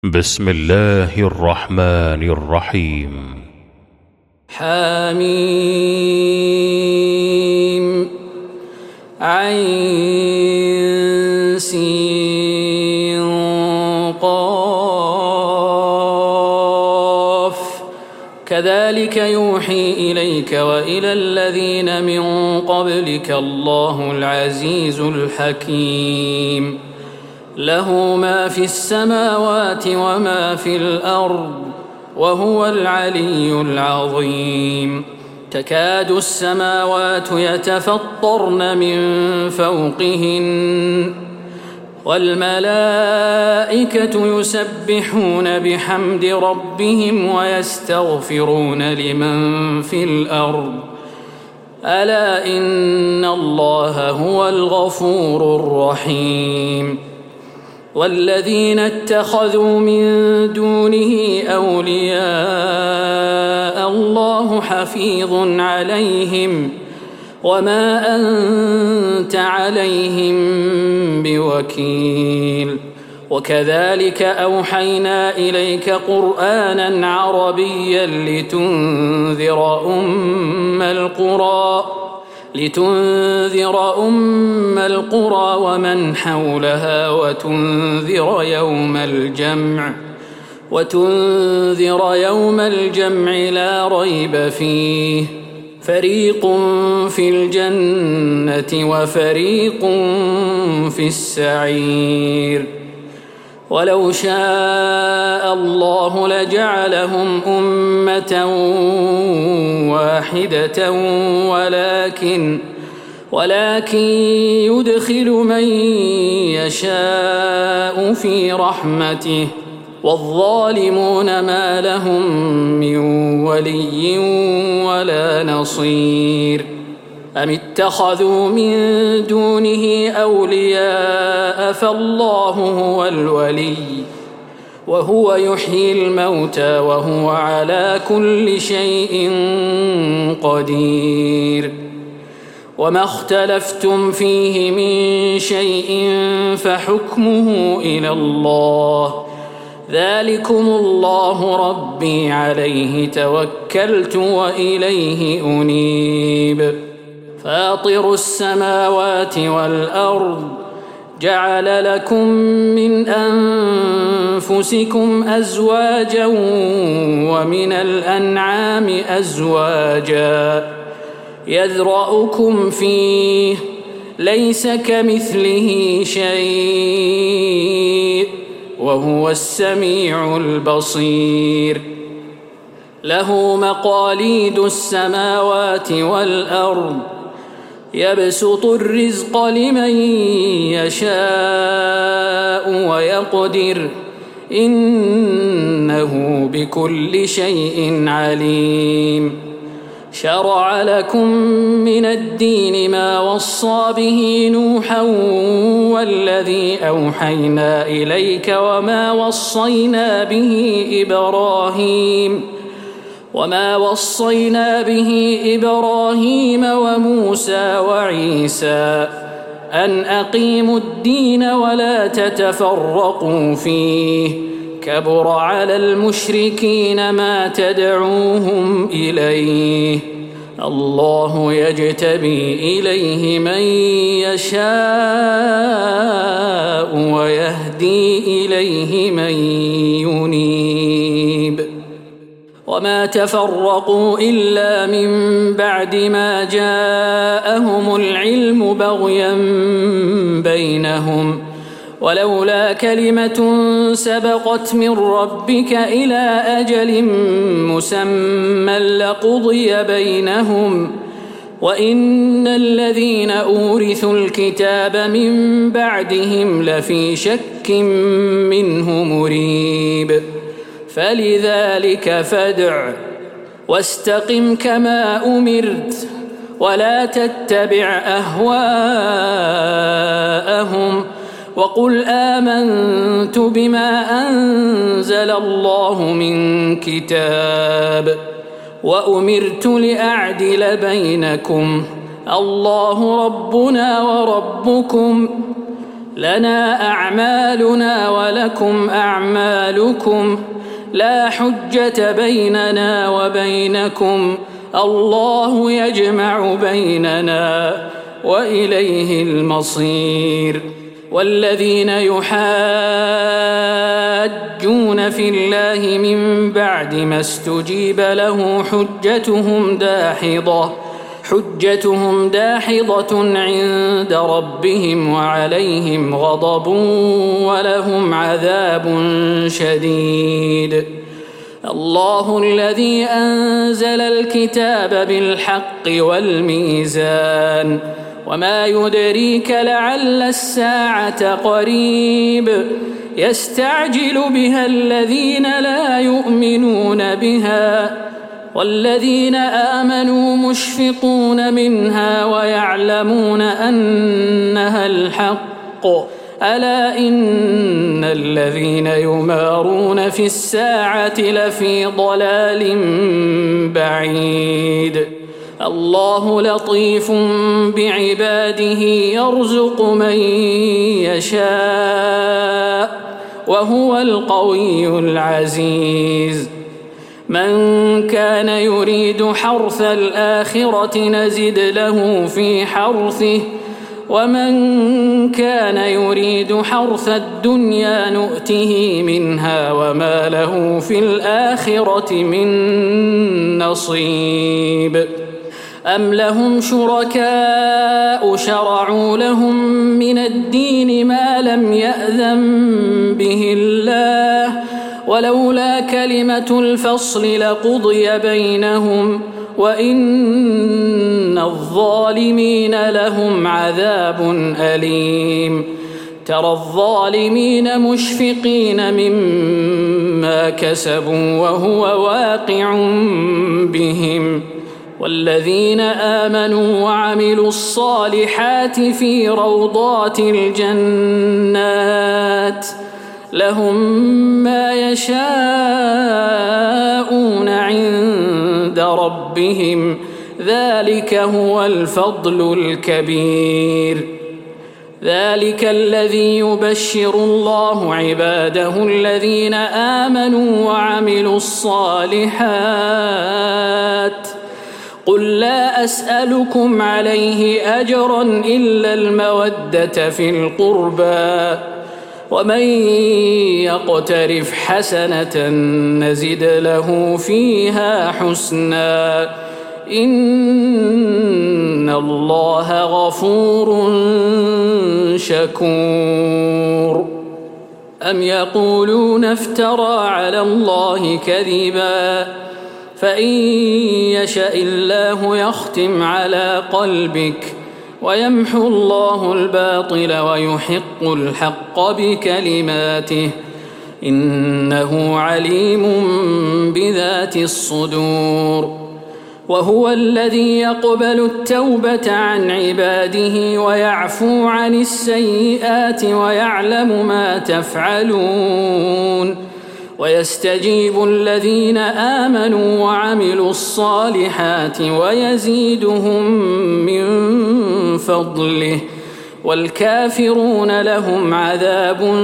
بسم الله الرحمن الرحيم. حميم عين سين قاف كذلك يوحي إليك وإلى الذين من قبلك الله العزيز الحكيم له ما في السماوات وما في الأرض وهو العلي العظيم تكاد السماوات يتفطرن من فوقهن والملائكة يسبحون بحمد ربهم ويستغفرون لمن في الأرض ألا إن الله هو الغفور الرحيم والذين اتخذوا من دونه أولياء الله حفيظ عليهم وما أنت عليهم بوكيل وكذلك أوحينا إليك قرآنا عربيا لتنذر أم القرى ومن حولها وتنذر يوم الجمع لا ريب فيه فريق في الجنة وفريق في السعير ولو شاء الله لجعلهم أمة واحدة ولكن يدخل من يشاء في رحمته والظالمون ما لهم من ولي ولا نصير أم اتخذوا من دونه أولياء فالله هو الولي وهو يحيي الموتى وهو على كل شيء قدير وما اختلفتم فيه من شيء فحكمه إلى الله ذلكم الله ربي عليه توكلت وإليه أنيب فاطر السماوات والأرض جعل لكم من أنفسكم أزواجا ومن الأنعام أزواجا يذرأكم فيه ليس كمثله شيء وهو السميع البصير له مقاليد السماوات والأرض يبسط الرزق لمن يشاء ويقدر إنه بكل شيء عليم شرع لكم من الدين ما وصى به نوحا والذي أوحينا إليك وما وصينا به إبراهيم وموسى وعيسى أن أقيموا الدين ولا تتفرقوا فيه كبر على المشركين ما تدعوهم إليه الله يجتبي إليه من يشاء ويهدي إليه من ينيب وما تفرقوا إلا من بعد ما جاءهم العلم بغيا بينهم ولولا كلمة سبقت من ربك إلى أجل مسمى لقضي بينهم وإن الذين أورثوا الكتاب من بعدهم لفي شك منه مريب فلذلك فادع واستقم كما أمرت ولا تتبع أهواءهم وقل آمنت بما أنزل الله من كتاب وأمرت لأعدل بينكم الله ربنا وربكم لنا أعمالنا ولكم أعمالكم لا حجة بيننا وبينكم الله يجمع بيننا وإليه المصير. والذين يحاجون في الله من بعد ما استجيب له حجتهم داحضة عند ربهم وعليهم غضب ولهم عذاب شديد. الله الذي أنزل الكتاب بالحق والميزان وما يدريك لعل الساعة قريب يستعجل بها الذين لا يؤمنون بها والذين آمنوا مشفقون منها ويعلمون أنها الحق ألا إن الذين يمارون في الساعة لفي ضلال بعيد. الله لطيف بعباده يرزق من يشاء وهو القوي العزيز. من كان يريد حرث الآخرة نزد له في حرثه ومن كان يريد حرث الدنيا نؤته منها وما له في الآخرة من نصيب. أم لهم شركاء شرعوا لهم من الدين ما لم يأذن به الله ولولا كلمة الفصل لقضي بينهم وإن الظالمين لهم عذاب أليم. ترى الظالمين مشفقين مما كسبوا وهو واقع بهم والذين آمنوا وعملوا الصالحات في روضات الجنات لهم ما يشاءون عند ربهم ذلك هو الفضل الكبير. ذلك الذي يبشر الله عباده الذين آمنوا وعملوا الصالحات. قل لا أسألكم عليه أجرا إلا المودة في القربى ومن يقترف حسنة نزد له فيها حسنا إن الله غفور شكور. أم يقولون افترى على الله كذبا فإن يشاء الله يختم على قلبك ويمحو الله الباطل ويحق الحق بكلماته إنه عليم بذات الصدور. وهو الذي يقبل التوبة عن عباده ويعفو عن السيئات ويعلم ما تفعلون ويستجيب الذين آمنوا وعملوا الصالحات ويزيدهم من فضله والكافرون لهم عذاب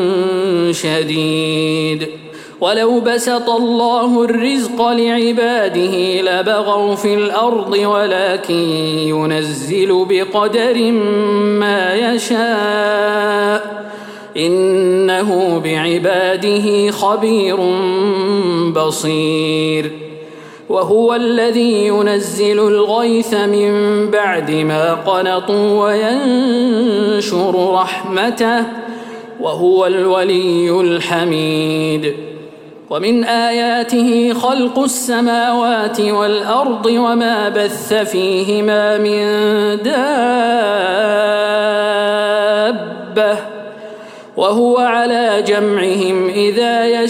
شديد. ولو بسط الله الرزق لعباده لبغوا في الأرض ولكن ينزل بقدر ما يشاء إنه بعباده خبير بصير. وهو الذي ينزل الغيث من بعد ما قنطوا وينشر رحمته وهو الولي الحميد. ومن آياته خلق السماوات والأرض وما بث فيهما من دابة وهو على جمعهم إذا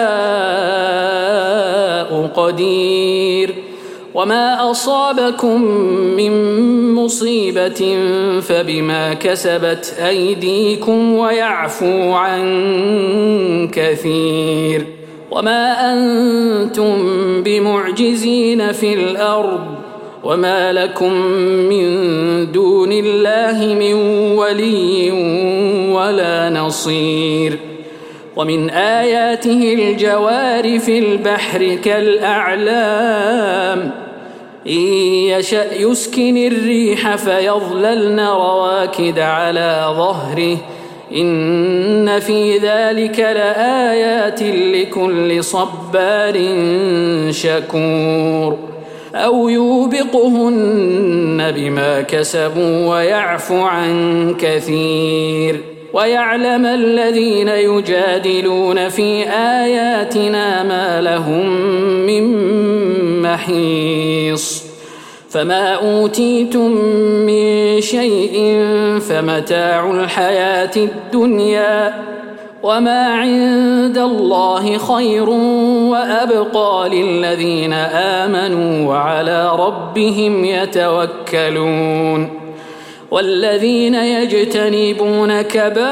يشاء قدير. وما أصابكم من مصيبة فبما كسبت أيديكم ويعفو عن كثير. وما أنتم بمعجزين في الأرض وما لكم من دون الله من ولي ولا نصير. ومن آياته الجوار في البحر كالأعلام إن يشأ يسكن الريح فيظللن رواكد على ظهره إن في ذلك لآيات لكل صبار شكور. أو يوبقهن بما كسبوا ويعفو عن كثير. ويعلم الذين يجادلون في آياتنا ما لهم من محيص. فما أوتيتم من شيء فمتاع الحياة الدنيا وما عند الله خير وأبقى للذين آمنوا وعلى ربهم يتوكلون. والذين يجتنبون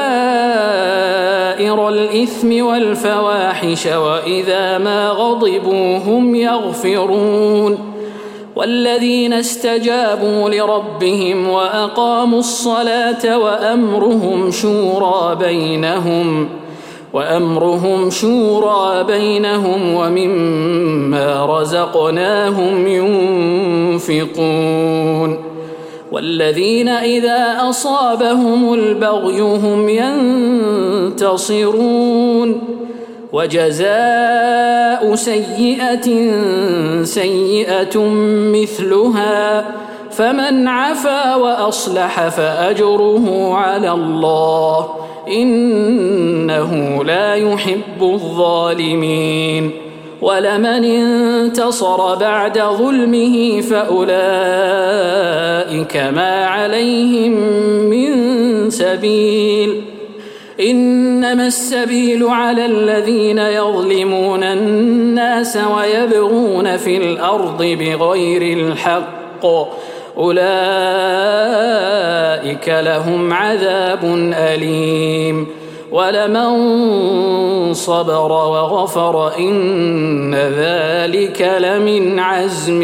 كبائر الإثم والفواحش وإذا ما غضبوا هم يغفرون. والذين استجابوا لربهم وأقاموا الصلاة وأمرهم شورى بينهم ومما رزقناهم ينفقون. والذين إذا أصابهم البغي هم ينتصرون. وجزاء سيئة سيئة مثلها فمن عفا وأصلح فأجره على الله إنه لا يحب الظالمين. ولمن انتصر بعد ظلمه فأولئك ما عليهم من سبيل إنما السبيل على الذين يظلمون الناس ويبغون في الأرض بغير الحق أولئك لهم عذاب أليم. ولمن صبر وغفر إن ذلك لمن عزم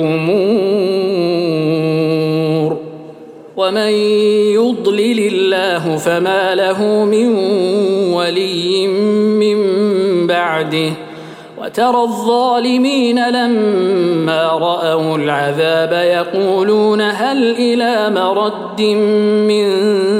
الأمور. ومن يضلل الله فما له من ولي من بعده. وترى الظالمين لما رأوا العذاب يقولون هل إلى مرد من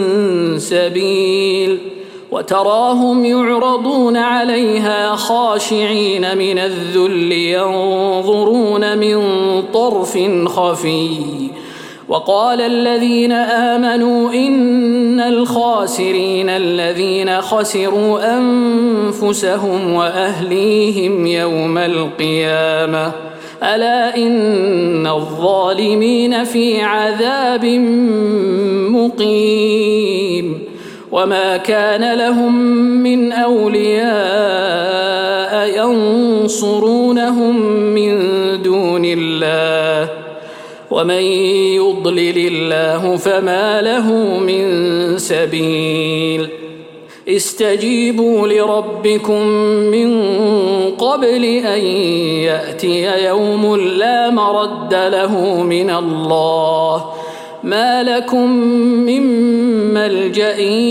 سبيل. وتراهم يعرضون عليها خاشعين من الذل ينظرون من طرف خفي. وقال الذين آمنوا إن الخاسرين الذين خسروا أنفسهم وأهليهم يوم القيامة ألا إن الظالمين في عذاب مقيم. وما كان لهم من أولياء ينصرونهم من دون الله ومن يضلل الله فما له من سبيل. استجيبوا لربكم من قبل أن يأتي يوم لا مرد له من الله ما لكم من ملجأ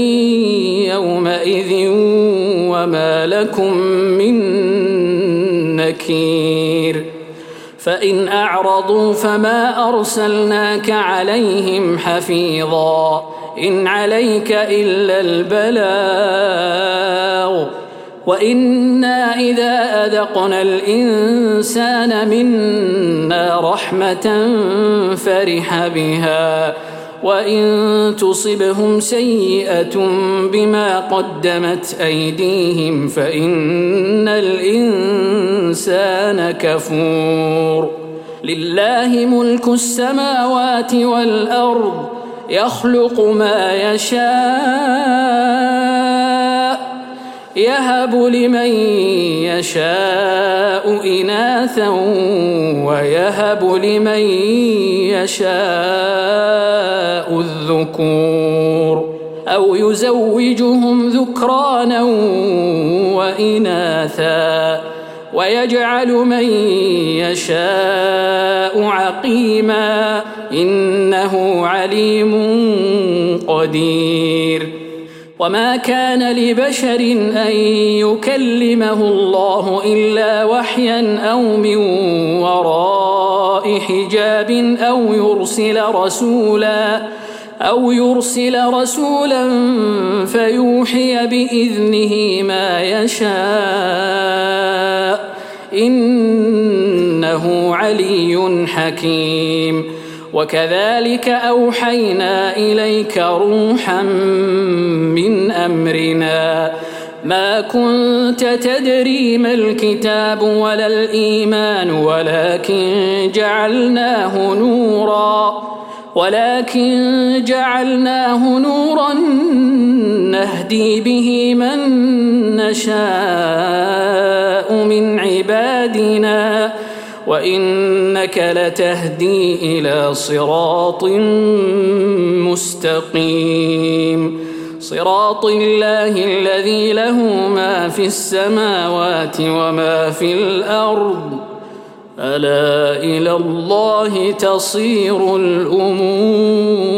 يومئذ وما لكم من نكير. فإن أعرضوا فما أرسلناك عليهم حفيظا إن عليك إلا البلاغ. وإنا إذا أذقنا الإنسان منا رحمة فرح بها وإن تصبهم سيئة بما قدمت أيديهم فإن الإنسان كفور. لله ملك السماوات والأرض يخلق ما يشاء يهب لمن يشاء إناثا ويهب لمن يشاء الذكور أو يزوجهم ذكرانا وإناثا ويجعل من يشاء عقيما إنه عليم قدير. وما كان لبشر أن يكلمه الله إلا وحيا أو من وراء حجاب أو يرسل رسولا فيوحي بإذنه ما يشاء إنه علي حكيم. وكذلك أوحينا إليك روحا من أمرنا ما كنت تدري ما الكتاب ولا الإيمان ولكن جعلناه نورا نهدي به من نشاء من عبادنا وإنك لتهدي إلى صراط مستقيم صراط الله الذي له ما في السماوات وما في الأرض ألا إلى الله تصير الأمور.